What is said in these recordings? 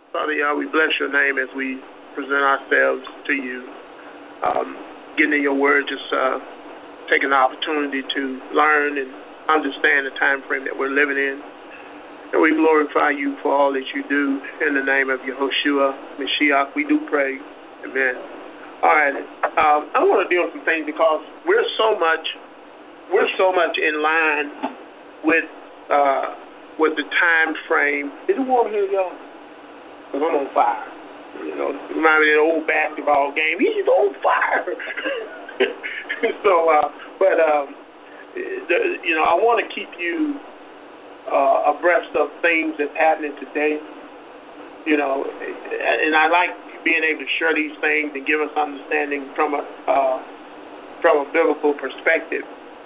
Father Yah, we bless your name as we present ourselves to you. Getting in your word, just taking the opportunity to learn and understand the time frame that we're living in. And we glorify you for all that you do. In the name of Yehoshua Mashiach, we do pray. Amen. All right. I want to deal with some things because we're so much in line with the time frame. Is it warm here, y'all? Because I'm on fire. You know, remind me of the old basketball game. He's on fire. I want to keep you abreast of things that's happening today. You know, and I like being able to share these things and give us understanding from a biblical perspective.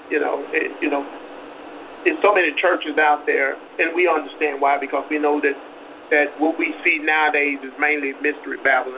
There's so many churches out there, and we understand why, because we know that what we see nowadays is mainly mystery Babylon.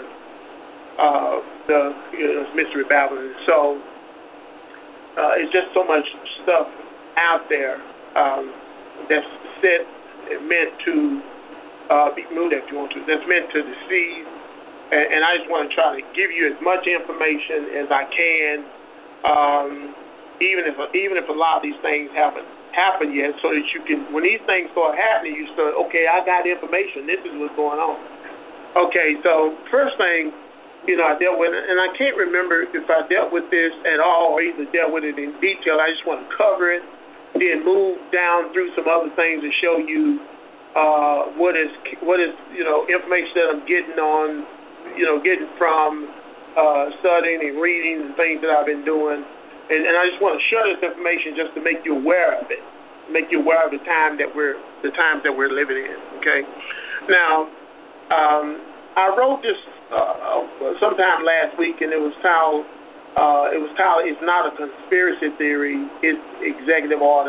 It's mystery Babylon. So it's just so much stuff out there that's meant to be moved if you want to. That's meant to deceive. And I just want to try to give you as much information as I can, even if a lot of these things haven't happened yet, so that you can, when these things start happening, you start, okay, I got information. This is what's going on. Okay, so first thing, I dealt with it, and I can't remember if I dealt with this at all or either dealt with it in detail. I just want to cover it, then move down through some other things and show you what is information that I'm getting from studying and reading and things that I've been doing. And I just want to share this information just to make you aware of it, make you aware of the times that we're living in. Okay. Now, I wrote this sometime last week, and it was titled "It's Not a Conspiracy Theory. It's Executive Order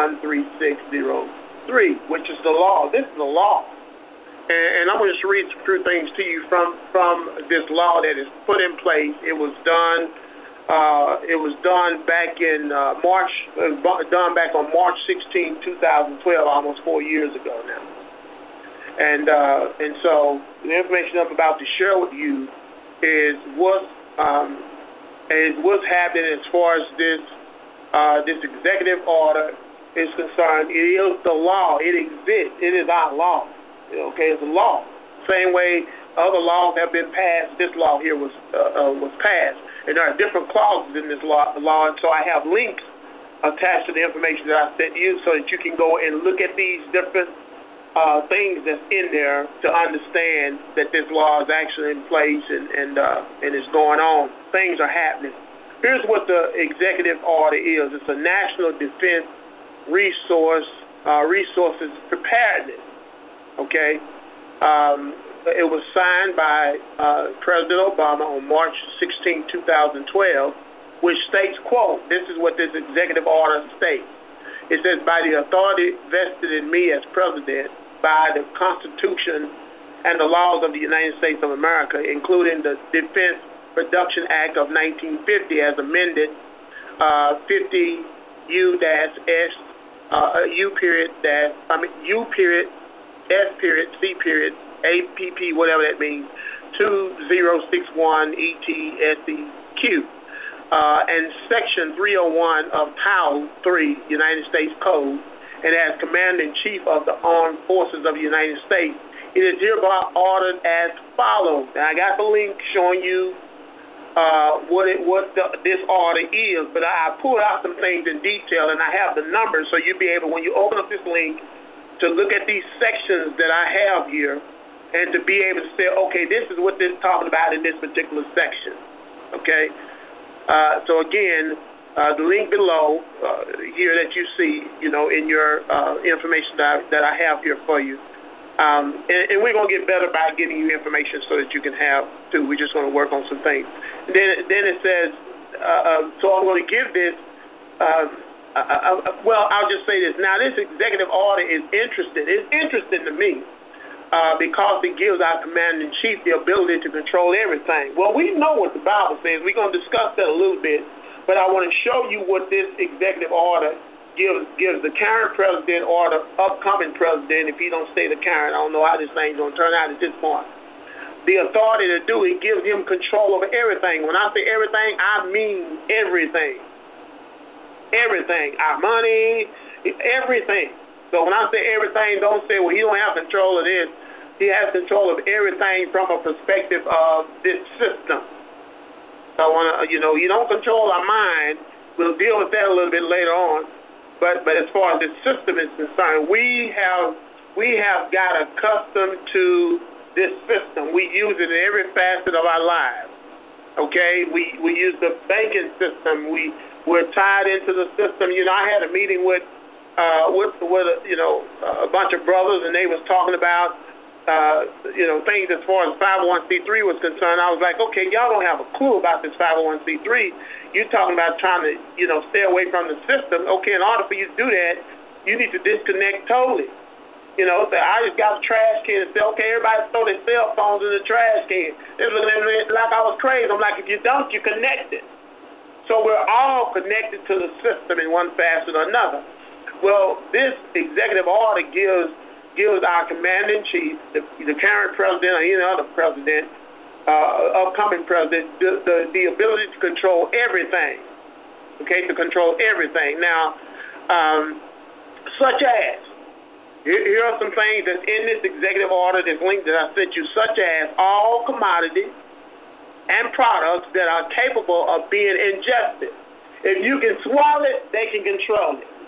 13603, which is the law. This is the law, and I'm going to just read a few things to you from this law that is put in place. It was done. It was done back in March. Done back on March 16, 2012, almost 4 years ago now. And so the information I'm about to share with you is what's happening as far as this executive order is concerned. It is the law. It exists. It is our law. Okay, it's a law. Same way other laws have been passed. This law here was passed. And there are different clauses in this law, and so I have links attached to the information that I sent you so that you can go and look at these different things that's in there to understand that this law is actually in place and it's going on. Things are happening. Here's what the executive order is. It's a national defense resources preparedness. Okay. It was signed by President Obama on March 16, 2012, which states, quote, this is what this executive order states. It says, by the authority vested in me as president, by the Constitution and the laws of the United States of America, including the Defense Production Act of 1950 as amended, 50 U-S, U period, U period, S period, C period, APP, whatever that means, 2061 ETSEQ, and Section 301 of Title 3 United States Code, and as Commander-in-Chief of the Armed Forces of the United States, it is hereby ordered as follows. Now, I got the link showing you this order is, but I pulled out some things in detail, and I have the numbers, so you'll be able, when you open up this link, to look at these sections that I have here, and to be able to say, okay, this is what this is talking about in this particular section. Okay? So again, the link below here that you see, in your information that I have here for you. And we're going to get better by getting you information so that you can have, too. We're just going to work on some things. Then it says, so I'm going to give this, I'll just say this. Now, this executive order is interesting. It's interesting to me. Because it gives our commander-in-chief the ability to control everything. Well, we know what the Bible says. We're going to discuss that a little bit, but I want to show you what this executive order gives the current president or the upcoming president, if he don't stay the current, I don't know how this thing's going to turn out at this point, the authority to do it. Gives him control over everything. When I say everything, I mean everything. Everything. Our money, everything. So when I say everything, don't say, well, he don't have control of this. He has control of everything from a perspective of this system. So, you don't control our mind. We'll deal with that a little bit later on. But as far as the system is concerned, we have got accustomed to this system. We use it in every facet of our lives. Okay, we use the banking system. We're tied into the system. I had a meeting with a bunch of brothers, and they was talking about things as far as 501c3 was concerned. I was like, okay, y'all don't have a clue about this 501c3. You're talking about trying to stay away from the system. Okay, in order for you to do that, you need to disconnect totally. So I just got a trash can and said, okay, everybody throw their cell phones in the trash can. They was looking at me like I was crazy. I'm like, if you don't, you connect it. So we're all connected to the system in one facet or another. Well, this executive order gives our commander-in-chief, the current president or any other president, upcoming president, the ability to control everything. Okay, to control everything. Now, such as, here are some things that's in this executive order, this link that I sent you, such as all commodities and products that are capable of being ingested. If you can swallow it, they can control it.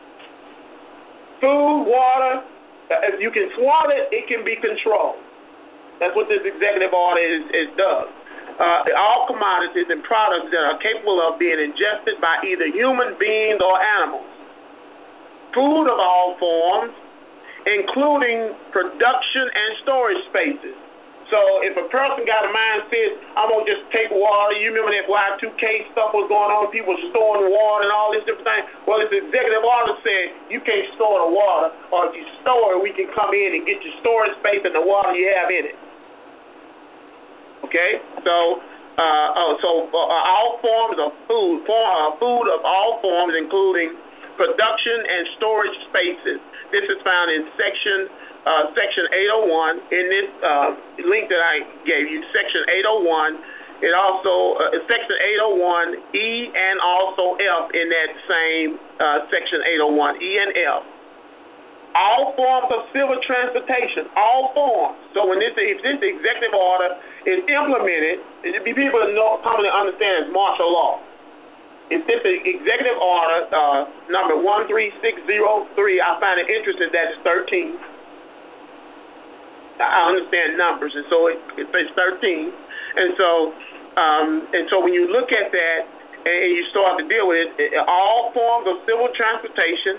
Food, water, if you can swallow it, it can be controlled. That's what this executive order does. All commodities and products that are capable of being ingested by either human beings or animals. Food of all forms, including production and storage spaces. So if a person got a mindset, I'm going to just take water. You remember that Y2K stuff was going on, people storing water and all this different thing. Well, this executive order said you can't store the water, or if you store it, we can come in and get your storage space and the water you have in it. Okay? So all forms of food of all forms, including production and storage spaces. This is found in Section 801 in this link that I gave you, Section 801. It also Section 801E and also F in that same Section 801, E and F. All forms of civil transportation, all forms. So if this executive order is implemented, people commonly understand as martial law. If this executive order number 13603, I find it interesting that it's 13. I understand numbers, and so it's 13. And so when you look at that and you start to deal with it, all forms of civil transportation.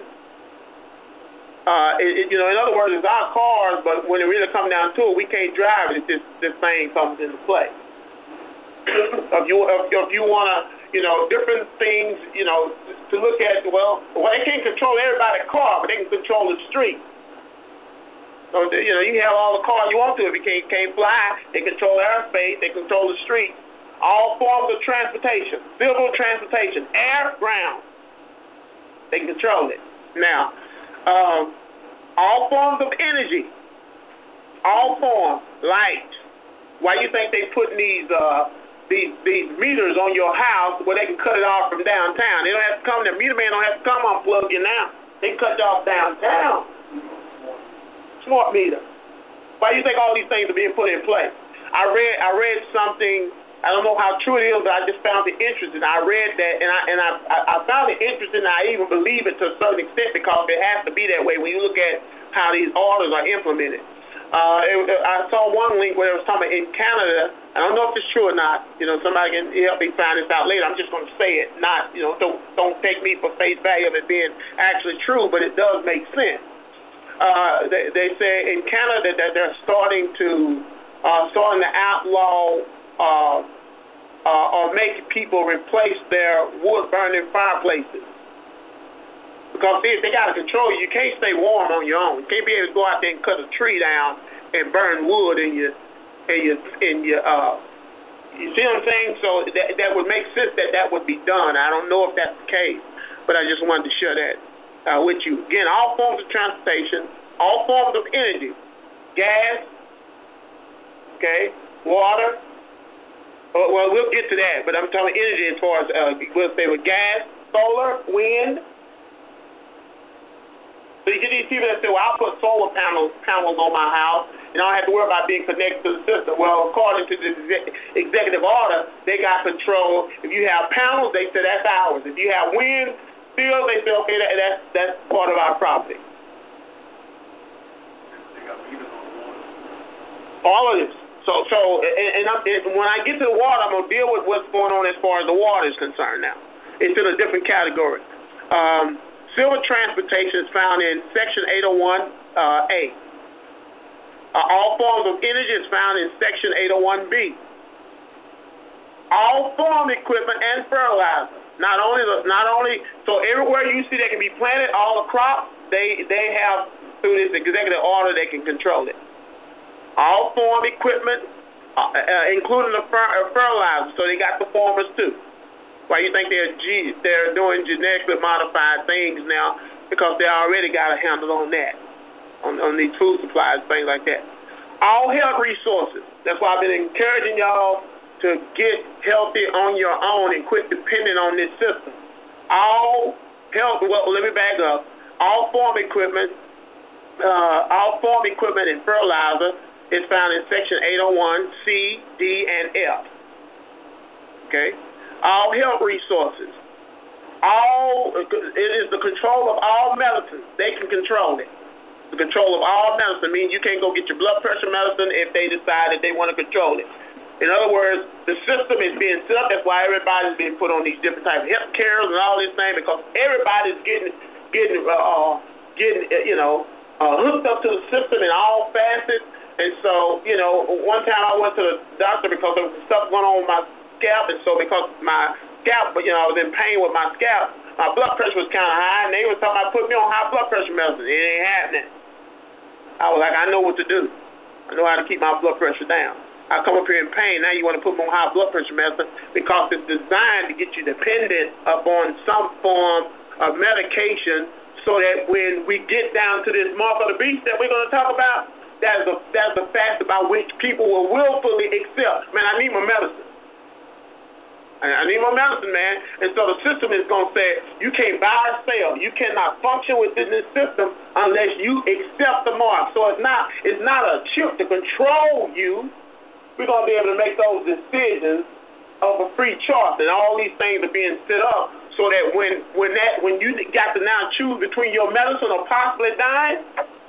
In other words, it's our cars, but when it really comes down to it, we can't drive it if this thing comes into play. If you want to. Different things, to look at, well, they can't control everybody's car, but they can control the street. So, you can have all the cars you want to. If you can't fly, they control airspace, they control the street. All forms of transportation, civil transportation, air, ground, they control it. Now, all forms of energy, all forms, light. Why you think they put these meters on your house where they can cut it off from downtown? They don't have to come, the meter man don't have to come unplug you now. They cut you off downtown. Smart meter. Why do you think all these things are being put in place? I read something, I don't know how true it is, but I just found it interesting. I read that, and I found it interesting, and I even believe it to a certain extent because it has to be that way when you look at how these orders are implemented. I saw one link where it was talking about in Canada. I don't know if it's true or not. Somebody can help me find this out later. I'm just going to say it. Not, don't take me for face value of it being actually true, but it does make sense. They say in Canada that they're starting to outlaw or make people replace their wood-burning fireplaces. Because if they got to control you, you can't stay warm on your own. You can't be able to go out there and cut a tree down and burn wood in your you see what I'm saying? So that would make sense that would be done. I don't know if that's the case, but I just wanted to share that. with you. Again, all forms of transportation, all forms of energy, gas, okay, water. Well, we'll get to that, but I'm talking energy as far as we'll say with gas, solar, wind. So you get these people that say, well, I'll put solar panels on my house, and I don't have to worry about being connected to the system. Well, according to the executive order, they got control. If you have panels, they say that's ours. If you have wind fields, they say, okay, that's part of our property. All of this. So when I get to the water, I'm going to deal with what's going on as far as the water is concerned now. It's in a different category. Civil transportation is found in Section 801A. All forms of energy is found in Section 801B. All farm equipment and fertilizer. Not only so everywhere you see they can be planted, all the crops, they have through this executive order they can control it. All farm equipment, including the fertilizer, so they got the farmers too. Why you think they're doing genetically modified things now? Because they already got a handle on that, on these food supplies, things like that. All health resources. That's why I've been encouraging y'all to get healthy on your own and quit depending on this system. All health. Well, let me back up. All farm equipment and fertilizer is found in Section 801 C, D, and F. Okay. All health resources. It is the control of all medicine. They can control it. The control of all medicine means you can't go get your blood pressure medicine if they decide that they want to control it. In other words, the system is being set up. That's why everybody's being put on these different types of health cares and all this thing, because everybody's getting hooked up to the system in all facets. And so, one time I went to the doctor because there was stuff going on with my scalp, and so because my scalp, I was in pain with my scalp, my blood pressure was kind of high, and they were talking about putting me on high blood pressure medicine. It ain't happening. I was like, I know what to do. I know how to keep my blood pressure down. I come up here in pain. Now you want to put me on high blood pressure medicine because it's designed to get you dependent upon some form of medication so that when we get down to this mark of the beast that we're going to talk about, that's the fact about which people will willfully accept. Man, I need my medicine. I need my medicine, man. And so the system is going to say, you can't buy or sell. You cannot function within this system unless you accept the mark. So it's not a chip to control you. We're going to be able to make those decisions of a free choice. And all these things are being set up so that when you got to now choose between your medicine or possibly dying,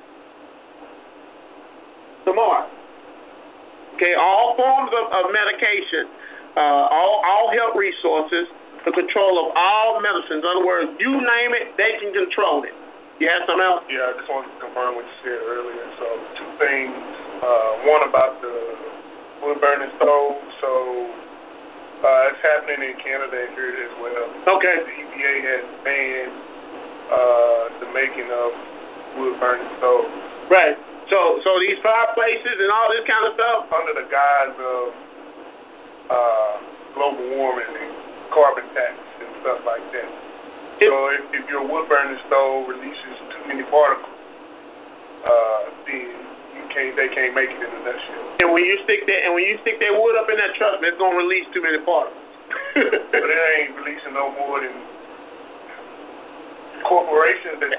the mark. Okay, all forms of medication. All health resources, the control of all medicines. In other words, you name it, they can control it. You have something else? Yeah, I just wanted to confirm what you said earlier. So, two things. One about the wood-burning stove. So, it's happening in Canada and here as well. Okay. The EPA has banned the making of wood-burning stoves. Right. So these fireplaces and all this kind of stuff? Under the guise of global warming and carbon tax and stuff like that. So if your wood-burning stove releases too many particles, then they can't make it in a nutshell. And when you stick that wood up in that truck, it's gonna release too many particles. But it ain't releasing no more than corporations that's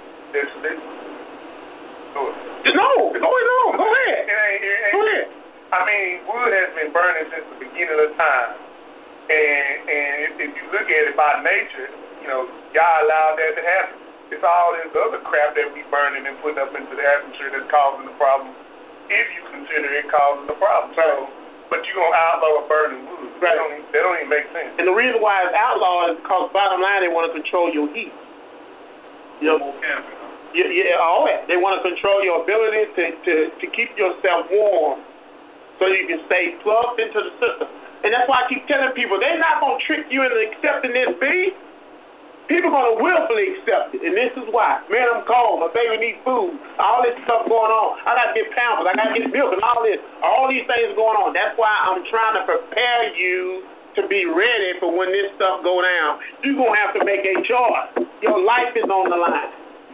No, go ahead. Go ahead. I mean, wood has been burning since the beginning of time. And if you look at it by nature, God allowed that to happen. It's all this other crap that we burning and putting up into the atmosphere that's causing the problem, if you consider it causing the problem. So, but you're going to outlaw burning wood. Right. That don't even make sense. And the reason why it's outlawed is because bottom line, they want to control your heat. All that. They want to control your ability to keep yourself warm so you can stay plugged into the system. And that's why I keep telling people, they're not going to trick you into accepting this beast. People are going to willfully accept it. And this is why. Man, I'm cold. My baby needs food. All this stuff going on. I got to get Pampers. I got to get milk and all this. All these things going on. That's why I'm trying to prepare you to be ready for when this stuff go down. You're going to have to make a choice. Your life is on the line.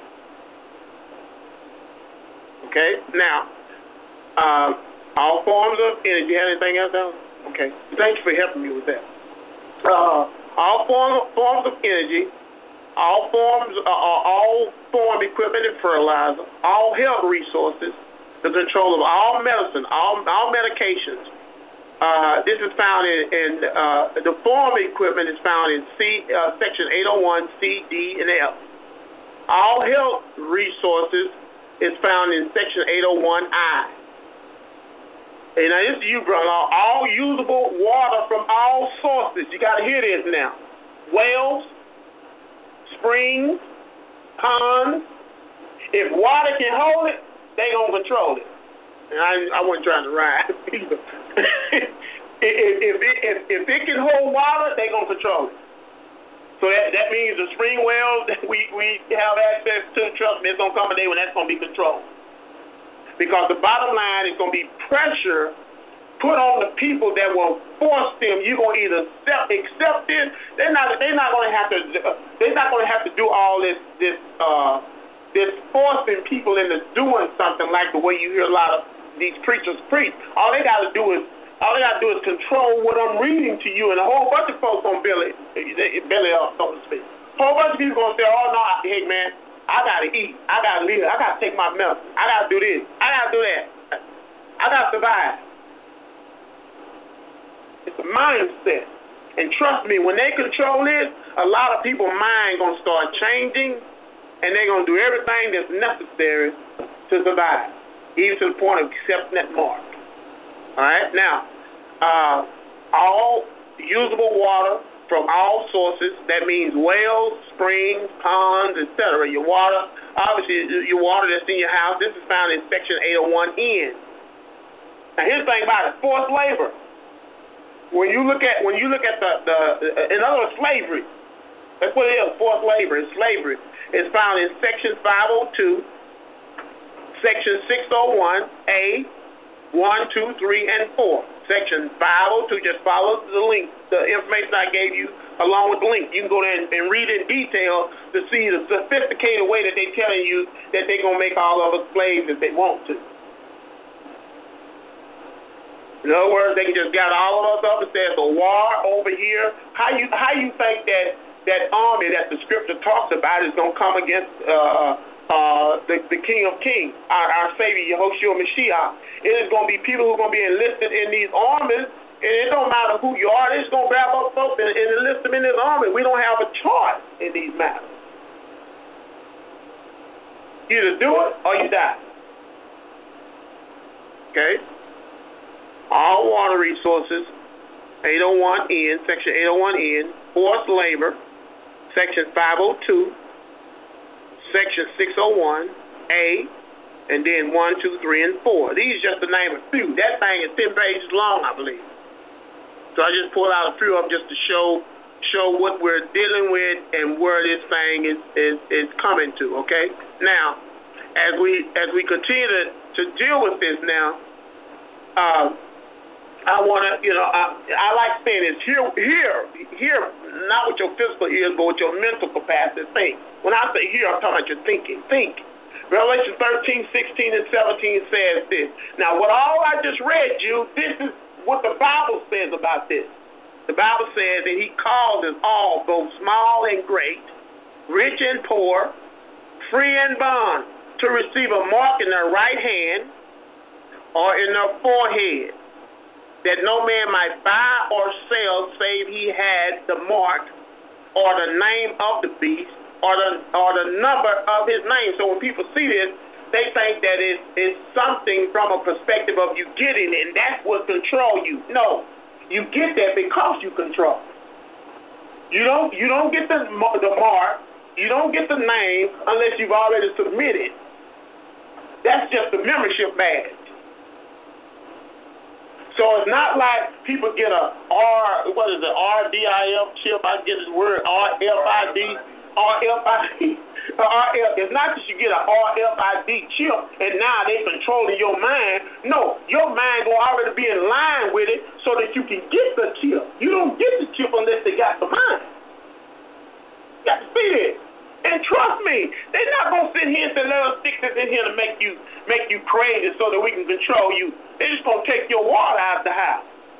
Okay? Now, all forms of energy. You have anything else, Alan? Okay. Thanks for helping me with that. All forms of energy, all form equipment and fertilizer, all health resources, the control of all medicine, all medications. This is found in the form equipment is found in section 801, C, D, and F. All health resources is found in section 801I. And now this is you, brother. All usable water from all sources. You got to hear this now. Wells, springs, ponds. If water can hold it, they going to control it. And I wasn't trying to ride either. if it can hold water, they going to control it. So that means the spring wells that we have access to, trust me, it's going to come a day when that's going to be controlled. Because the bottom line is going to be pressure put on the people that will force them. You're going to either accept this. They're not going to have to do all this forcing people into doing something like the way you hear a lot of these preachers preach. All they got to do is control what I'm reading to you, and a whole bunch of folks gonna belly up, so to speak. A whole bunch of people gonna say, "Oh no, hey man, I gotta eat, I gotta live, I gotta take my medicine, I gotta do this, I gotta do that, I gotta survive." It's a mindset, and trust me, when they control this, a lot of people's mind gonna start changing, and they're gonna do everything that's necessary to survive, even to the point of accepting that mark. All right, now, all usable water from all sources, that means wells, springs, ponds, etc. Your water, obviously, your water that's in your house, this is found in section 801N. Now, here's the thing about it, forced labor. When you look at in other words, slavery, that's what it is, forced labor, it's slavery. It's found in section 502, section 601A, 1, 2, 3, and 4. Section 502, just follow the link, the information I gave you along with the link. You can go there and read in detail to see the sophisticated way that they're telling you that they're going to make all of us slaves if they want to. In other words, they can just gather all of us up and say it's a war over here. How you think that army that the scripture talks about is going to come against the King of Kings, our Savior, Yahushua Mashiach? It is going to be people who are going to be enlisted in these armies, and it don't matter who you are. They're just going to grab up folks and enlist them in this army. We don't have a choice in these matters. You either do it or you die. Okay? All water resources, 801N, section 801N, forced labor, section 502, section 601A, and then 1, 2, 3, and 4. These just to name a few. That thing is 10 pages long, I believe. So I just pulled out a few of them just to show what we're dealing with and where this thing is coming to. Okay. Now, as we continue to deal with this now, I want to, I like saying this. Hear, not with your physical ears, but with your mental capacity. Think. When I say hear, I'm talking about your thinking. Think. Revelation 13, 16, and 17 says this. Now, what all I just read you, this is what the Bible says about this. The Bible says that he calls us all, both small and great, rich and poor, free and bond, to receive a mark in their right hand or in their forehead, that no man might buy or sell save he had the mark or the name of the beast or the number of his name. So when people see this, they think that it's something from a perspective of you getting it, and that's what control you. No, you get that because you control. You don't get the mark, you don't get the name unless you've already submitted. That's just a membership badge. So it's not like people get a RDIF chip. I get this word RFID. RFID. It's not that you get an RFID chip and now they controlling your mind. No, your mind will already be in line with it so that you can get the chip. You don't get the chip unless they got the mind. You got to see it. And trust me, they're not going to sit here and say, let us stick this in here to make you crazy so that we can control you. They're just going to take your water out of the house.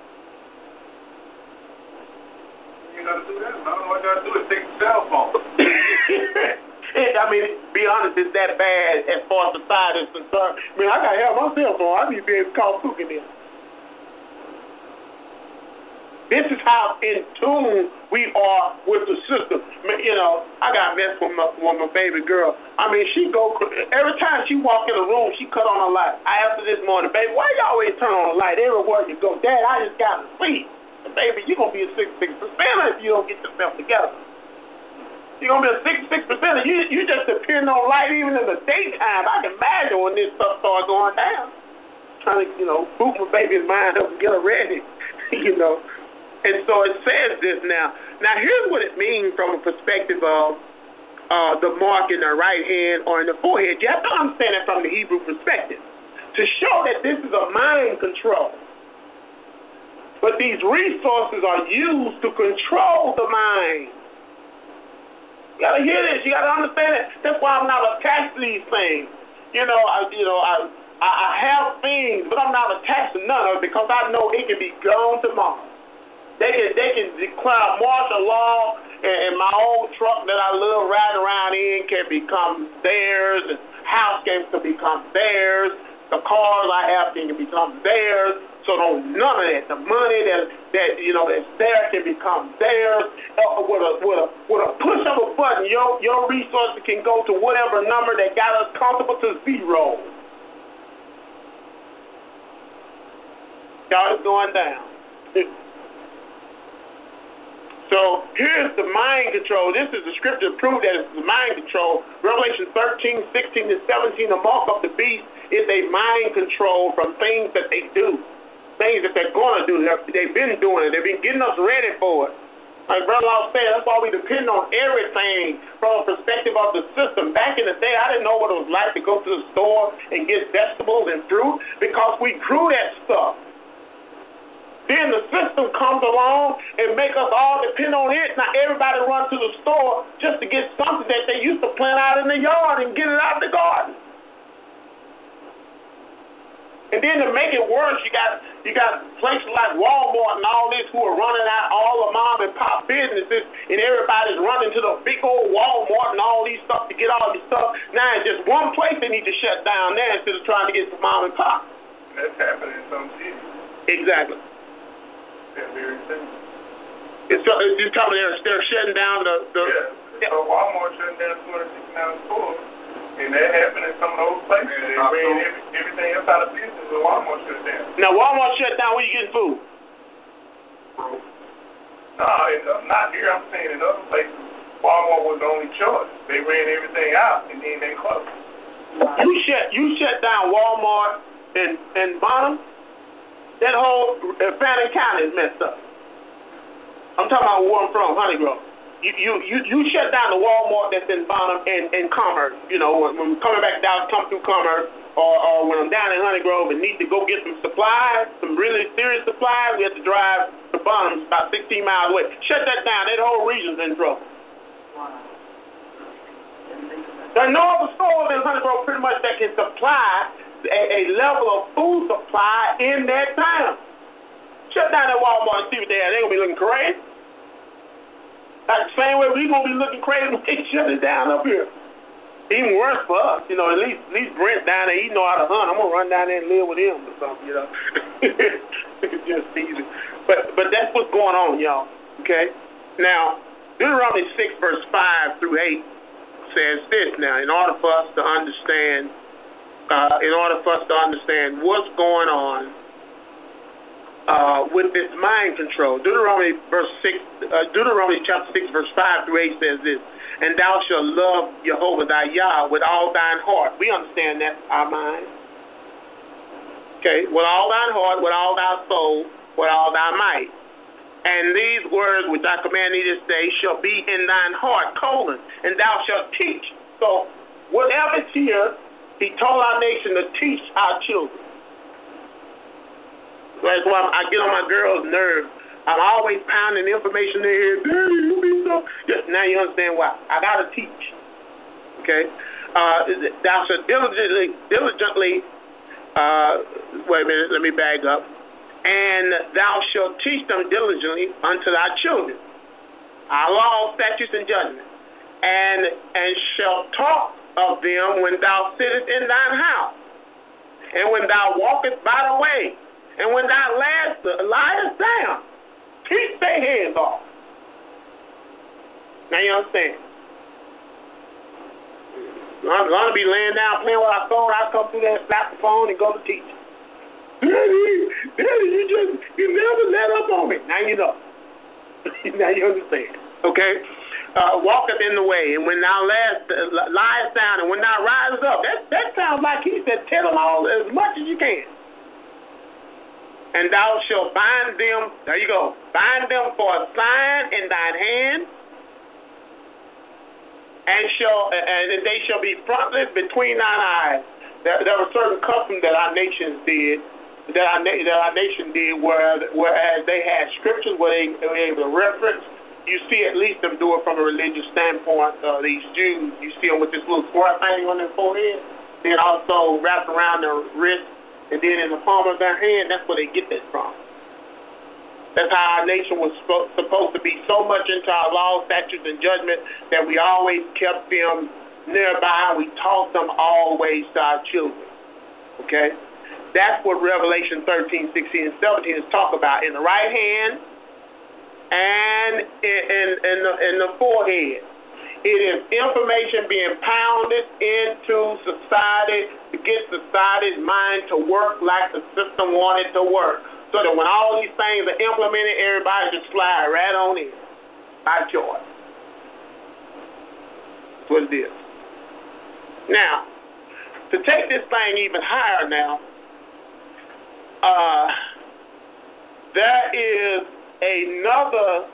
You got to do that. I don't know what you got to do is take the cell phone. I mean, be honest, it's that bad as far as society is concerned. I mean, I got to have my cell phone. I need to be able to call Cook in there. This is how in tune we are with the system. You know, I got messed with my baby girl. I mean, she go every time she walk in the room, she cut on a light. I asked her this morning, baby, why you always turn on a light everywhere you go? Dad, I just got to sleep. Baby, you're going to be a 66% if you don't get yourself together. You're going to be a 66%. You just depend on light even in the daytime. I can imagine when this stuff starts going down. Trying to, boot my baby's mind up and get her ready, And so it says this now. Now, here's what it means from a perspective of the mark in the right hand or in the forehead. You have to understand it from the Hebrew perspective to show that this is a mind control. But these resources are used to control the mind. You got to hear this. You got to understand it. That's why I'm not attached to these things. I have things, but I'm not attached to none of it because I know it can be gone tomorrow. They can declare martial law, and my old truck that I love riding around in can become theirs, and house can become theirs, the cars I have can become theirs. So none of that. The money that's there can become theirs. With a push of a button, your resources can go to whatever number that got us comfortable to zero. Y'all, it's going down. So here's the mind control. This is the scripture to prove that it's the mind control. Revelation 13, 16, and 17, the mark of the beast is a mind control from things that they do. Things that they're going to do. They've been doing it. They've been getting us ready for it. Like Brother Law said, that's why we depend on everything from a perspective of the system. Back in the day, I didn't know what it was like to go to the store and get vegetables and fruit because we grew that stuff. Then the system comes along and make us all depend on it. Now everybody runs to the store just to get something that they used to plant out in the yard and get it out of the garden. And then to make it worse, you got places like Walmart and all this who are running out all the mom and pop businesses, and everybody's running to the big old Walmart and all these stuff to get all this stuff. Now it's just one place they need to shut down there instead of trying to get some mom and pop. That's happening in some cities. Exactly. That's very simple. You tell me they're shutting down the So Walmart shutting down 269 stores, and that happened in some of those places. They ran everything else out of business, so Walmart shut down. Now Walmart shut down. Where you getting food? No, not here. I'm saying in other places, Walmart was the only choice. They ran everything out, and then they closed. You shut down Walmart in Bonham. That whole Fannin County is messed up. I'm talking about where I'm from, Honey Grove. You shut down the Walmart that's in Bonham and Commerce. When I'm coming back down, come through Commerce, or when I'm down in Honey Grove and need to go get some supplies, some really serious supplies, we have to drive to Bonham, about 16 miles away. Shut that down. That whole region's in trouble. Wow. There are no other stores in Honey Grove pretty much that can supply a level of food supply in that town. Shut down that Walmart and see what they have. They're going to be looking crazy. Like the same way we're going to be looking crazy when they shut it down up here. Even worse for us. At least Brent down there, he know how to hunt. I'm going to run down there and live with him or something, It's just easy. But that's what's going on, y'all. Okay? Now, Deuteronomy 6, verse 5 through 8 says this now. In order for us to understand what's going on with this mind control, Deuteronomy chapter 6, verse 5 through 8 says this, and thou shalt love Jehovah thy Yah with all thine heart. We understand that's our mind. Okay, with all thine heart, with all thy soul, with all thy might. And these words which I command thee this day shall be in thine heart, and thou shalt teach. So whatever's here, he told our nation to teach our children. So that's why I get on my girls' nerves. I'm always pounding information in their head. Daddy, you be so... Now you understand why. I got to teach. Okay? Thou shalt diligently, wait a minute, let me back up. And thou shalt teach them diligently unto thy children, our laws, statutes, and judgments, and shalt talk of them when thou sittest in thine house, and when thou walkest by the way, and when thou liest down. Keep their hands off. Now you understand. I'm going to be laying down playing with our phone. I come through there and slap the phone and go to teach. Daddy, you never let up on me. Now you know. Now you understand. Okay? Walketh in the way, and when thou liest down, and when thou risest up. That sounds like he said, tell them all as much as you can. And thou shalt bind them, there you go, bind them for a sign in thine hand, and they shall be frontlets between thine eyes. There were certain customs that our nation did, whereas they had scriptures where they were able to reference. You see at least them do it from a religious standpoint. These Jews, you see them with this little square thing on their forehead, then also wrapped around their wrist, and then in the palm of their hand. That's where they get that from. That's how our nation was supposed to be so much into our laws, statutes, and judgment that we always kept them nearby. We taught them always to our children. Okay? That's what Revelation 13, 16, and 17 is talk about. In the right hand and in the forehead. It is information being pounded into society to get society's mind to work like the system wanted to work. So that when all these things are implemented, everybody just slide right on in by choice. That's what it is. Now, to take this thing even higher now, there is another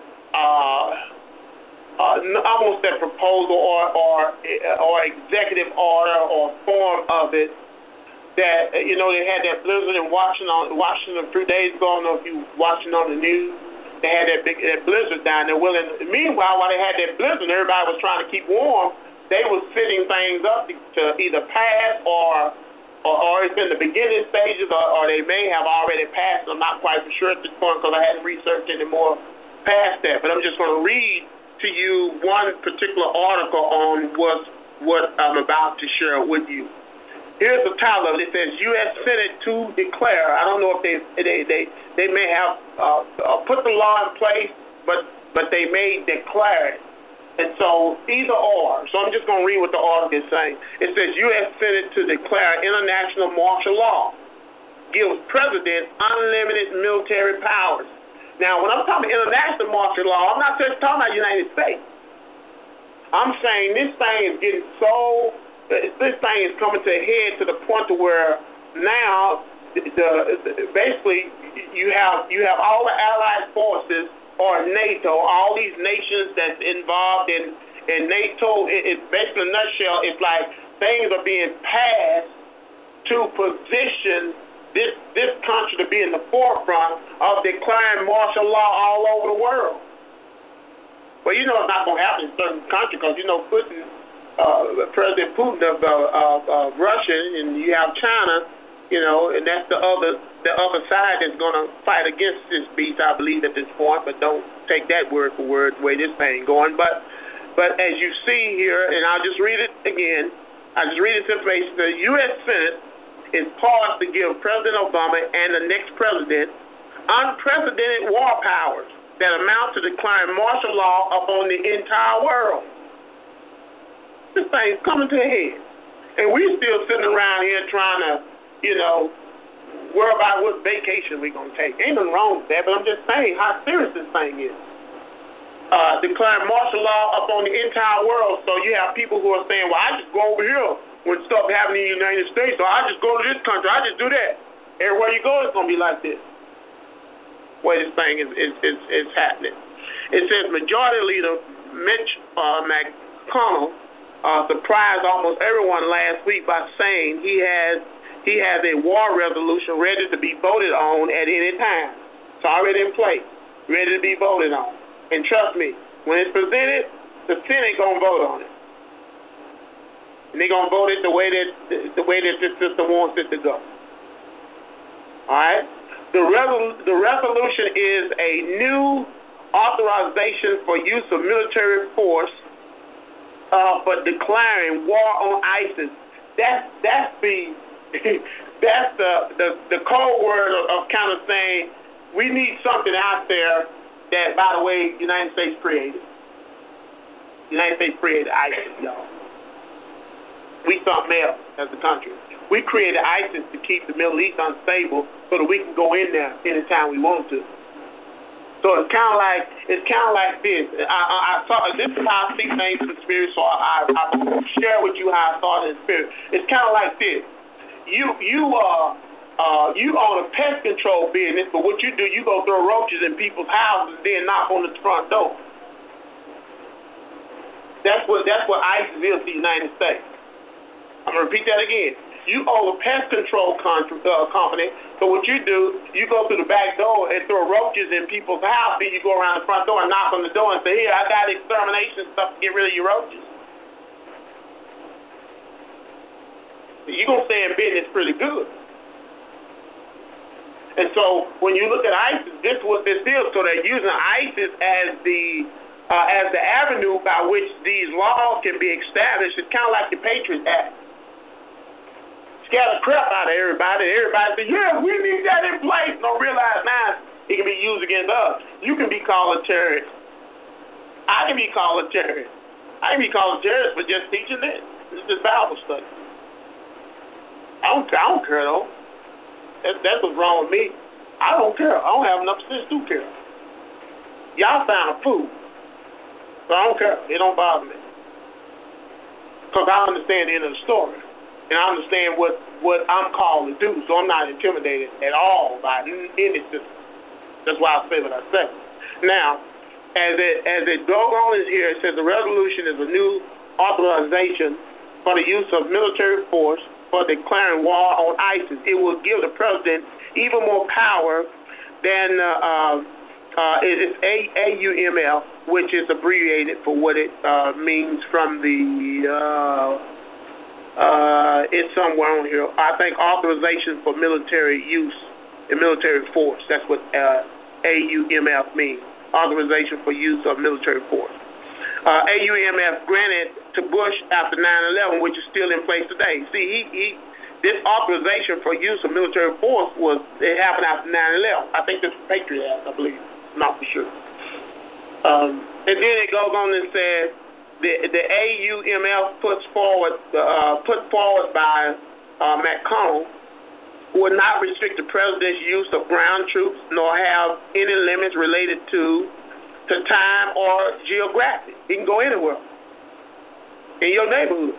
almost that proposal or executive order or form of it that, you know, they had that blizzard in Washington a few days ago. I don't know if you were watching on the news. They had that blizzard down there. Well, meanwhile, while they had that blizzard, everybody was trying to keep warm. They were setting things up to either pass or it's in the beginning stages, or they may have already passed. I'm not quite sure at this point because I hadn't researched any more past that. But I'm just going to read to you one particular article on what I'm about to share with you. Here's the title of it. It says, U.S. Senate to declare. I don't know if they may have put the law in place, but they may declare it. And so either or. So I'm just going to read what the article is saying. It says, U.S. Senate to declare international martial law. Gives president unlimited military powers. Now, when I'm talking international martial law, I'm not just talking about the United States. I'm saying this thing is getting so... This thing is coming to a head to the point to where now, basically, you have all the allied forces or NATO, all these nations that's involved in NATO. It's basically, in a nutshell, it's like things are being passed to position this country to be in the forefront of declaring martial law all over the world. Well, you know it's not going to happen in certain countries because, you know, President Putin of Russia, and you have China, you know, and that's the other side that's going to fight against this beast, I believe, at this point. But don't take that word for word the way this thing going. But as you see here, and I'll just read it again. I just read this information. The U.S. Senate is poised to give President Obama and the next president unprecedented war powers that amount to declaring martial law upon the entire world. This thing's coming to a head. And we're still sitting around here trying to, you know, worry about what vacation we're going to take. Ain't nothing wrong with that, but I'm just saying how serious this thing is. Declaring martial law upon the entire world. So you have people who are saying, well, I just go over here when stuff happening in the United States, or I just go to this country, I just do that. Everywhere you go, it's going to be like this. where this thing is happening. It says Majority Leader Mitch McConnell surprised almost everyone last week by saying he has a war resolution ready to be voted on at any time. It's already in place, ready to be voted on. And trust me, when it's presented, the Senate gonna vote on it, and they're gonna vote it the way that this system wants it to go. All right. The resolution is a new authorization for use of military force for declaring war on ISIS. That's the the code word of kind of saying we need something out there that, by the way, the United States created. The United States created ISIS, y'all. We something else as a country. We created ISIS to keep the Middle East unstable so that we can go in there anytime we want to. So it's kind of like this. I saw this is how I see things in the spirit. So I share with you how I saw it in the spirit. It's kind of like this. You own a pest control business, but what you do, you go throw roaches in people's houses and then knock on the front door. That's what ISIS is to the United States. I'm gonna repeat that again. You own a pest control company, so what you do, you go through the back door and throw roaches in people's house, then you go around the front door and knock on the door and say, here, I got extermination stuff to get rid of your roaches. You're going to stay in business pretty good. And so when you look at ISIS, this is what this is. So they're using ISIS as the avenue by which these laws can be established. It's kind of like the Patriot Act. Scare the crap out of everybody. Everybody says, yeah, we need that in place. Don't realize now it can be used against us. You can be called a terrorist. I can be called a terrorist. I can be called a terrorist for just teaching this. It's just Bible study. I don't care though. That's what's wrong with me. I don't care. I don't have enough sense to care. Y'all sound a fool. So I don't care. It don't bother me. Because I understand the end of the story. And I understand what I'm called to do. So I'm not intimidated at all by any system. That's why I say what I say. Now, as it goes on in here, it says the resolution is a new authorization for the use of military force for declaring war on ISIS. It will give the president even more power than it's AUMF, which is abbreviated for what it means from the it's somewhere on here. I think authorization for military use and military force. That's what AUMF means. Authorization for use of military force. AUMF granted to Bush after 9/11, which is still in place today. See, this authorization for use of military force it happened after 9/11. I think this was Patriot Act, I believe. Not for sure. And then it goes on and says the AUMF put forward by McConnell will not restrict the president's use of ground troops nor have any limits related to time or geographic. He can go anywhere in your neighborhood.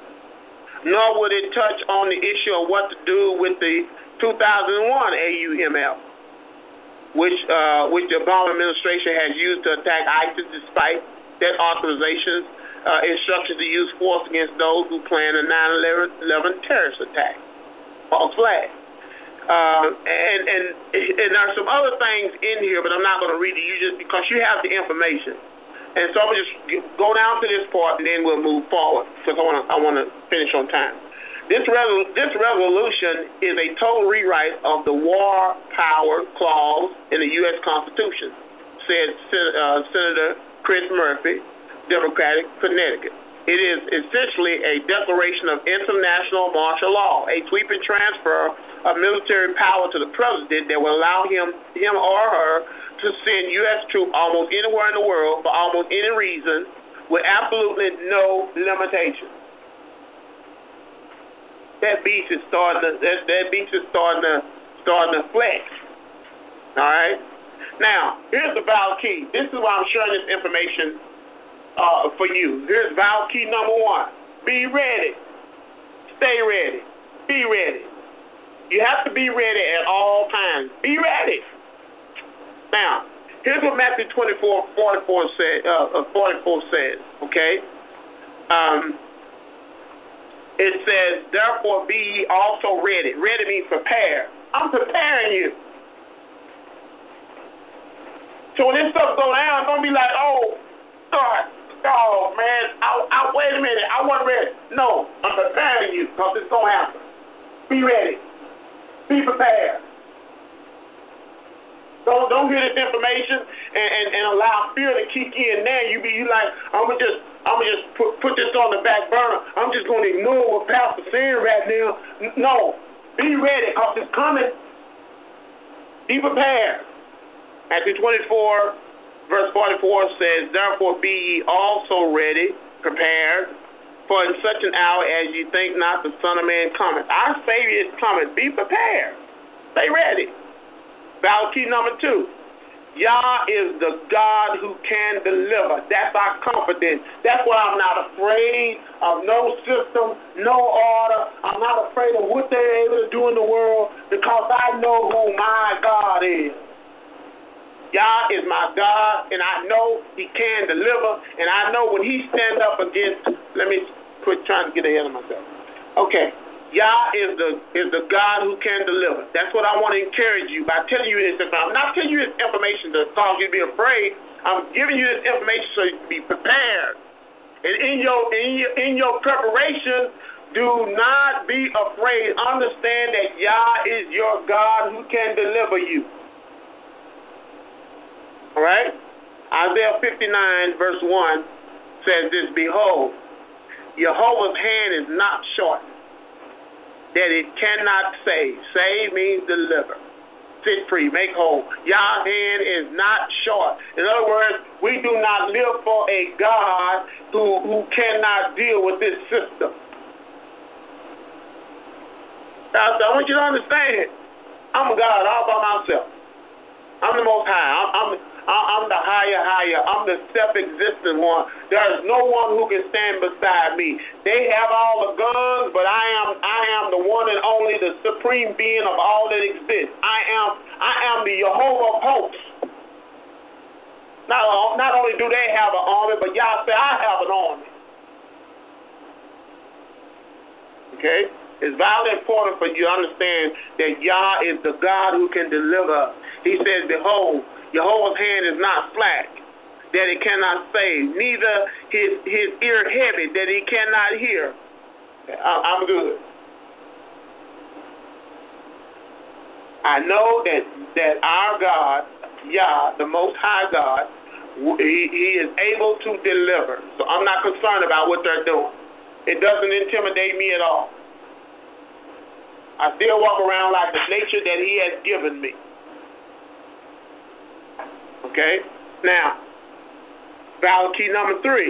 Nor would it touch on the issue of what to do with the 2001 AUMF, which the Obama administration has used to attack ISIS despite that authorization's instructions to use force against those who plan a 9/11 terrorist attack. False flag. And there are some other things in here, but I'm not going to read it you just because you have the information. And so I'm going to just go down to this part, and then we'll move forward because I want to finish on time. This resolution is a total rewrite of the War Power Clause in the U.S. Constitution, said Senator Chris Murphy, Democratic, Connecticut. It is essentially a declaration of international martial law, a sweeping transfer of military power to the president that will allow him or her to send U.S. troops almost anywhere in the world for almost any reason with absolutely no limitation. That beast is starting to flex. All right. Now, here's the valid key. This is why I'm sharing this information for you. Here's valid key number 1. Be ready. Stay ready. Be ready. You have to be ready at all times. Be ready. Now, here's what Matthew 44 says, okay? It says, therefore be ye also ready. Ready means prepare. I'm preparing you. So when this stuff go down, don't be like, oh, God, oh, man, wait a minute, I wasn't ready. No, I'm preparing you because it's going to happen. Be ready. Be prepared. Don't hear this information and allow fear to kick in. Now you like, I'm gonna just put this on the back burner. I'm just gonna ignore what Pastor's saying right now. No, be ready because it's coming. Be prepared. Matthew 24, verse 44 says, therefore be ye also ready, prepared, for in such an hour as ye think not the Son of Man cometh. Our Savior is coming. Be prepared. Stay ready. Battle key number 2. Yah is the God who can deliver. That's our confidence. That's why I'm not afraid of no system, no order. I'm not afraid of what they're able to do in the world because I know who my God is. Yah is my God, and I know he can deliver, and I know when he stands up against, let me quit trying to get ahead of myself. Okay. Yah is the God who can deliver. That's what I want to encourage you by telling you this. I'm not telling you this information to cause you to be afraid. I'm giving you this information so you can be prepared. And in your preparation, do not be afraid. Understand that Yah is your God who can deliver you. All right? Isaiah 59 verse 1 says this, behold, Jehovah's hand is not shortened, that it cannot save. Save means deliver. Set free, make whole. Yah's hand is not short. In other words, we do not live for a God who cannot deal with this system. I want you to understand, I'm a God all by myself. I'm the Most High. I'm the higher. I'm the self-existent one. There is no one who can stand beside me. They have all the guns, but I am the one and only, the supreme being of all that exists. I am the Jehovah of hosts. Not only do they have an army, but Yah said I have an army. Okay? It's vitally important for you to understand that Yah is the God who can deliver. He says, behold, Jehovah's hand is not slack, that it cannot save, neither his ear heavy, that he cannot hear. I'm good. I know that our God, Yah, the Most High God, he is able to deliver. So I'm not concerned about what they're doing. It doesn't intimidate me at all. I still walk around like the nature that he has given me. Okay? Now, valid key number 3.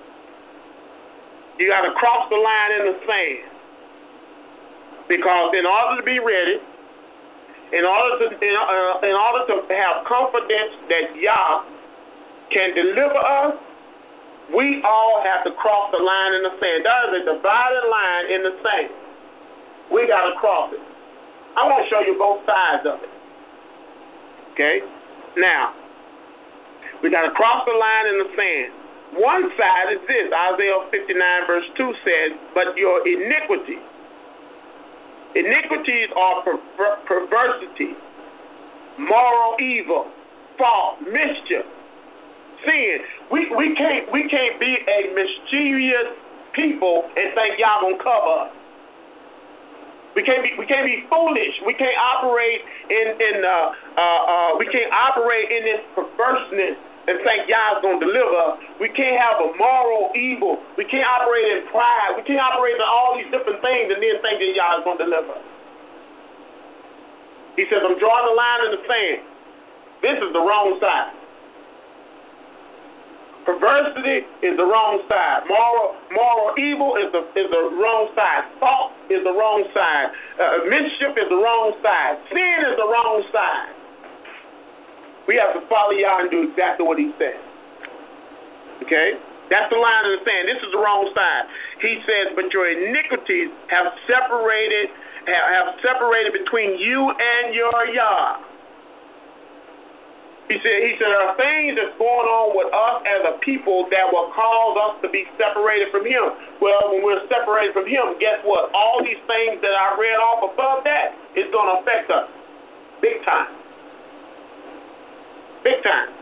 You got to cross the line in the sand. Because in order to be ready, in order to have confidence that Yah can deliver us, we all have to cross the line in the sand. There is a divided line in the sand. We got to cross it. I want to show you both sides of it. Okay? Now, we got to cross the line in the sand. One side is this. Isaiah 59 verse 2 says, but your iniquities are perversity, moral evil, fault, mischief, sin. We can't be a mischievous people and think y'all gonna cover us. We can't be foolish. We can't operate in this perverseness and think Yah's gonna deliver. We can't have a moral evil. We can't operate in pride. We can't operate in all these different things and then think that Yah's gonna deliver. He says, I'm drawing the line in the sand. This is the wrong side. Perversity is the wrong side. Moral evil is the wrong side. Fault is the wrong side. Mischief is the wrong side. Sin is the wrong side. We have to follow Yah and do exactly what he says. Okay? That's the line in the sand. This is the wrong side. He says, but your iniquities have separated between you and your Yah. He said, there are things that's going on with us as a people that will cause us to be separated from him. Well, when we're separated from him, guess what? All these things that I read off above that is going to affect us. Big time. Big time.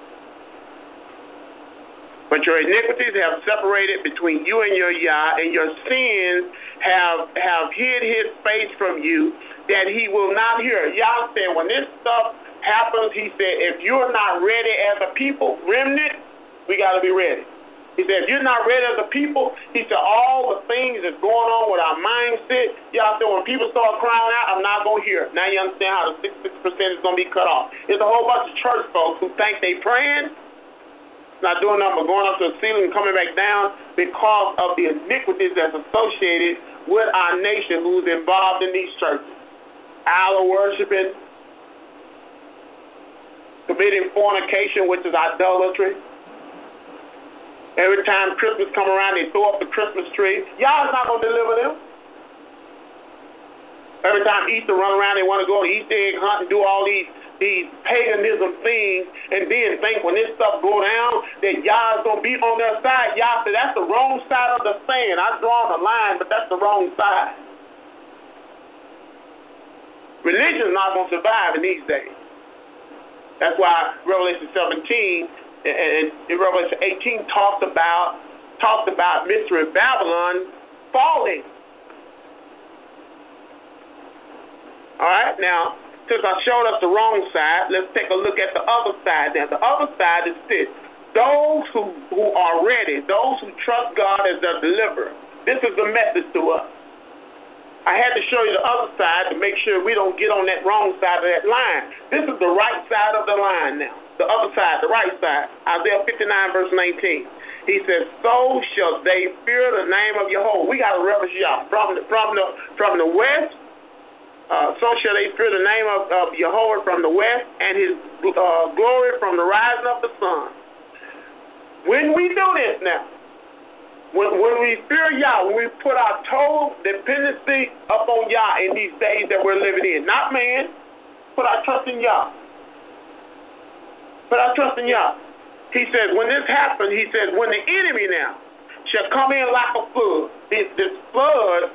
But your iniquities have separated between you and your Yah, and your sins have hid his face from you, that he will not hear. Yah said, when this stuff happens, he said, if you're not ready as a people, remnant, we got to be ready. He said, if you're not ready as a people, he said, all the things that's going on with our mindset, Yah said, when people start crying out, I'm not going to hear. Now you understand how the 66% is going to be cut off. There's a whole bunch of church folks who think they praying, not doing nothing but going up to the ceiling and coming back down because of the iniquities that's associated with our nation who's involved in these churches. Idol worshiping, committing fornication, which is idolatry. Every time Christmas come around, they throw up the Christmas tree. Y'all is not going to deliver them. Every time Easter run around, they want to go to Easter egg hunt and do all these paganism things, and then think when this stuff go down that Yah is going to be on their side. Yah said, that's the wrong side of the sand. I've drawn a line, but that's the wrong side. Religion is not going to survive in these days. That's why Revelation 17 and Revelation 18 talked about Mystery Babylon falling. All right, now, since I showed us the wrong side, let's take a look at the other side. Now, the other side is this. Those who are ready, those who trust God as their deliverer. This is the message to us. I had to show you the other side to make sure we don't get on that wrong side of that line. This is the right side of the line now. The other side, the right side. Isaiah 59, verse 19. He says, so shall they fear the name of Jehovah. We got to reverence Yah. From the west, so shall they fear the name of Jehovah from the west, and his glory from the rising of the sun. When we do this now, when we fear Yah, when we put our total dependency up on Yah in these days that we're living in, not man, put our trust in Yah. Put our trust in Yah. He says, when this happens, he says, when the enemy now shall come in like a flood, this flood,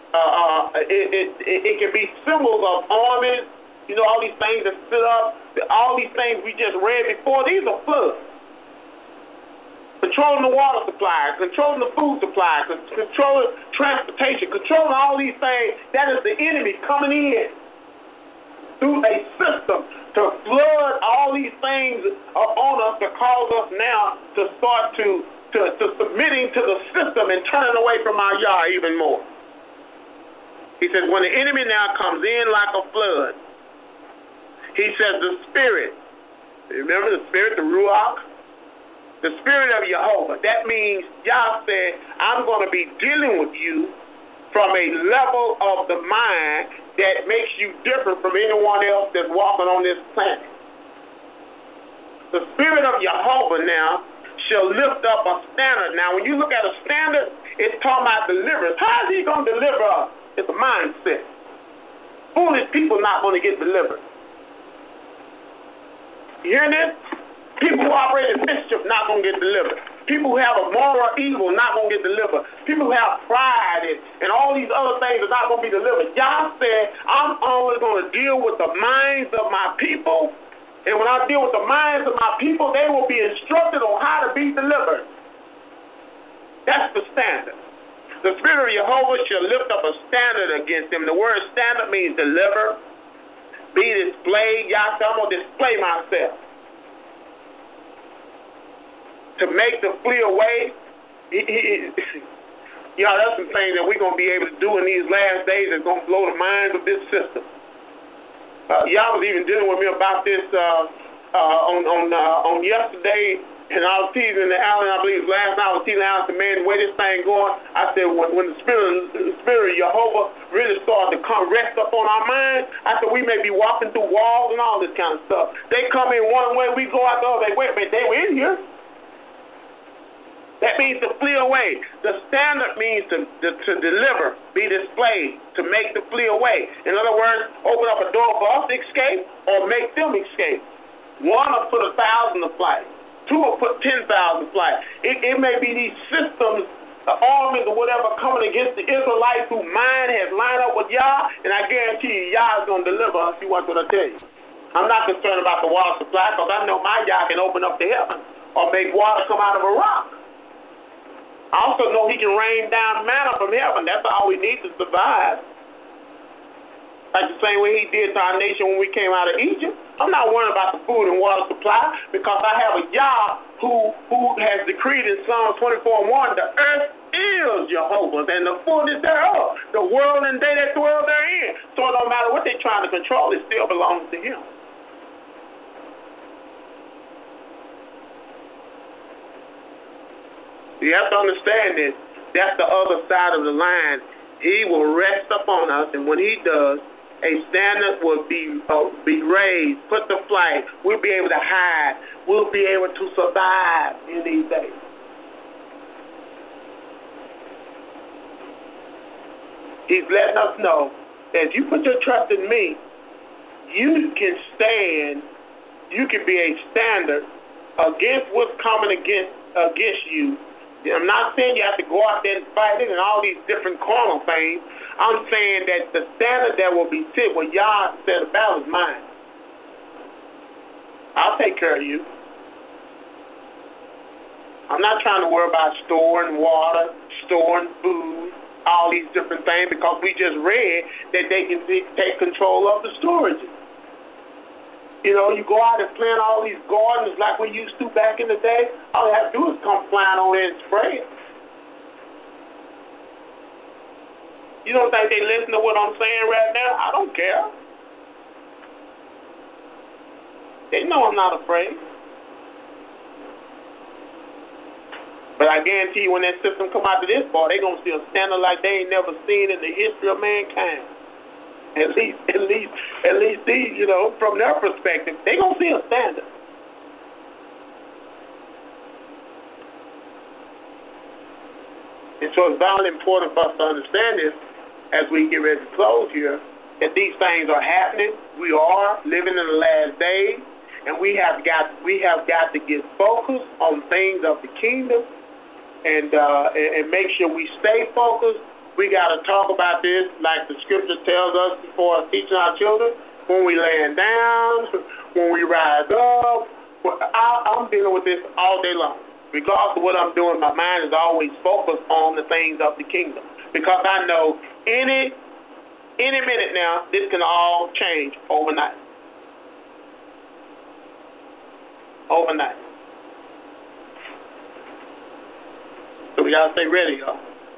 it can be symbols of armies, you know, all these things that stood up, all these things we just read before, these are floods. Controlling the water supply, controlling the food supply, controlling transportation, controlling all these things, that is the enemy coming in through a system to flood all these things on us to cause us now to start to submitting to the system and turning away from our Yah even more. He says, when the enemy now comes in like a flood, he says the spirit, remember the spirit, the Ruach? The spirit of Jehovah. That means Yah said, I'm going to be dealing with you from a level of the mind that makes you different from anyone else that's walking on this planet. The spirit of Jehovah now shall lift up a standard. Now, when you look at a standard, it's talking about deliverance. How is he going to deliver us? It's a mindset. Foolish people not going to get delivered. You hear this? People who operate in mischief not going to get delivered. People who have a moral evil not going to get delivered. People who have pride and all these other things are not going to be delivered. Yah said, I'm only going to deal with the minds of my people. And when I deal with the minds of my people, they will be instructed on how to be delivered. That's the standard. The spirit of Jehovah shall lift up a standard against them. The word standard means deliver, be displayed. Yah said, I'm going to display myself. To make the flee away, that's some things that we're going to be able to do in these last days that's going to blow the minds of this system. Y'all was even dealing with me about this on yesterday, and I was teasing Alan, I believe last night I was teasing Alan, the man, the way this thing going, I said when the spirit of Jehovah really started to come rest up on our minds, I said we may be walking through walls and all this kind of stuff. They come in one way, we go out the other way. Wait a minute, they were in here. That means to flee away. The standard means to deliver, be displayed, to make the flee away. In other words, open up a door for us to escape or make them escape. One will put 1,000 to flight. Two will put 10,000 to flight. It may be these systems, the armies or whatever, coming against the Israelites whose mind has lined up with Yah, and I guarantee you Yah is going to deliver us. You want what I tell you? I'm not concerned about the water supply because I know my Yah can open up the heaven or make water come out of a rock. I also know he can rain down manna from heaven. That's all we need to survive. Like the same way he did to our nation when we came out of Egypt. I'm not worried about the food and water supply because I have a Yah who has decreed in Psalms 24:1, the earth is Jehovah's and the fullness thereof, the world and they that dwell therein. So it don't matter what they're trying to control, it still belongs to him. You have to understand this. That's the other side of the line. He will rest upon us, and when he does, a standard will be raised, put to flight. We'll be able to hide. We'll be able to survive in these days. He's letting us know that if you put your trust in me, you can stand, you can be a standard against what's coming against you. I'm not saying you have to go out there and fight it and all these different carnal things. I'm saying that the standard that will be set where Yah said about is mine. I'll take care of you. I'm not trying to worry about storing water, storing food, all these different things because we just read that they can take control of the storages. You know, you go out and plant all these gardens like we used to back in the day. All you have to do is come flying on in and spray it. You don't think they listen to what I'm saying right now? I don't care. They know I'm not afraid. But I guarantee you when that system come out to this part, they're going to see a standard like they ain't never seen in the history of mankind. At least these, you know, from their perspective, they're going to see a standard. And so it's vitally important for us to understand this as we get ready to close here, that these things are happening. We are living in the last days, and we have got to get focused on things of the kingdom and make sure we stay focused. We got to talk about this like the scripture tells us before teaching our children. When we laying down, when we rise up. I'm dealing with this all day long. Regardless of what I'm doing, my mind is always focused on the things of the kingdom. Because I know any minute now, this can all change overnight. Overnight. So we got to stay ready, y'all.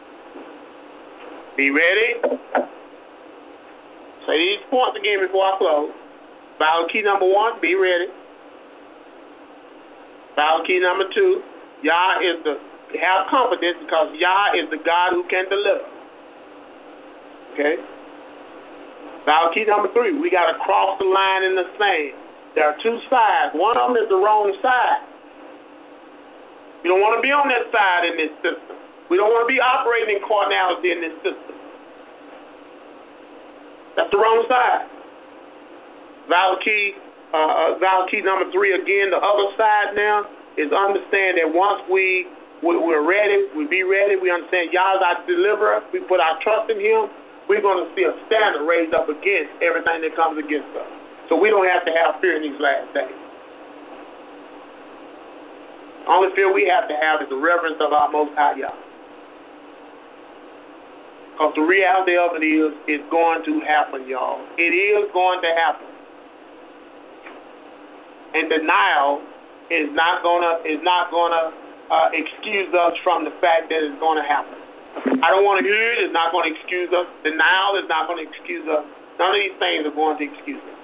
Be ready. Say these points again before I close. Bible key number 1, be ready. Bible key number 2, Yah is have confidence because Yah is the God who can deliver. Okay? Bible key number 3, we got to cross the line in the sand. There are two sides. One of them is the wrong side. You don't want to be on that side in this system. We don't want to be operating in carnality in this system. That's the wrong side. Valid key number 3 again, the other side now is understand that once we're ready, we be ready, we understand Yah is our deliverer, we put our trust in him, we're going to see a standard raised up against everything that comes against us. So we don't have to have fear in these last days. The only fear we have to have is the reverence of our Most High Yah. Because the reality of it is, it's going to happen, y'all. It is going to happen. And denial is not gonna excuse us from the fact that it's going to happen. I don't want to hear it. It's not going to excuse us. Denial is not going to excuse us. None of these things are going to excuse us.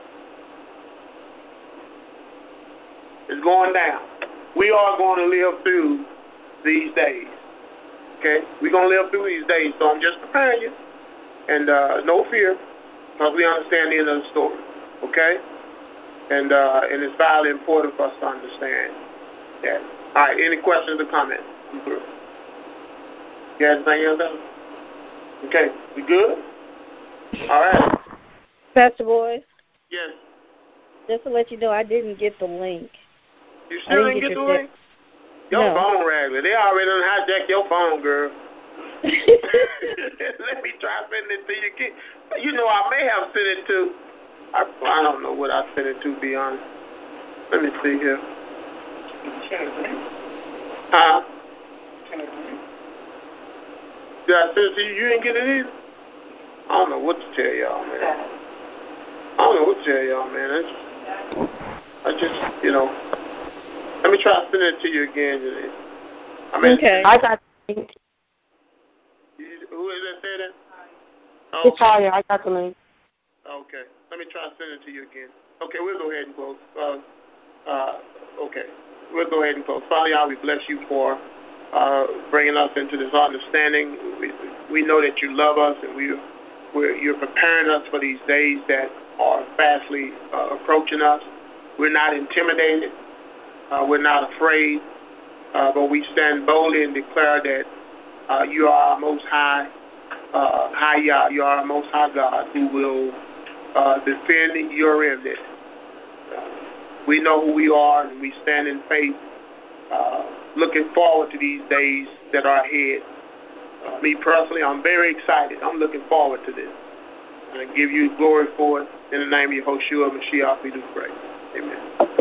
It's going down. We are going to live through these days. Okay, we're going to live through these days, so I'm just preparing you. And no fear, because we understand the end of the story. Okay? And it's vitally important for us to understand that. All right, any questions or comments? I'm through. You got anything else? Okay, we good? All right. Pastor Boyd? Yes. Just to let you know, I didn't get the link. You still didn't get the link? Your phone raggedy. They already done hijacked your phone, girl. Let me try sending it to you again. You know, I may have sent it to. I don't know what I sent it to, be honest. Let me see here. Huh? Did I send it to you? You didn't get it either? I don't know what to tell y'all, man. I just, you know. Let me try sending it to you again. Okay. I got the link. Who is that saying that? Oh, it's Talia. I got the link. Okay. Let me try sending it to you again. Okay, we'll go ahead and close. Okay. We'll go ahead and close. Father God, we bless you for bringing us into this understanding. We know that you love us, and you're preparing us for these days that are fastly approaching us. We're not intimidated. We're not afraid. But we stand boldly and declare that you are our most high, you are our most high God who will defend your remnant. We know who we are, and we stand in faith, looking forward to these days that are ahead. Me personally, I'm very excited. I'm looking forward to this. And I give you glory for it. In the name of Yahushua Mashiach, we do pray. Amen.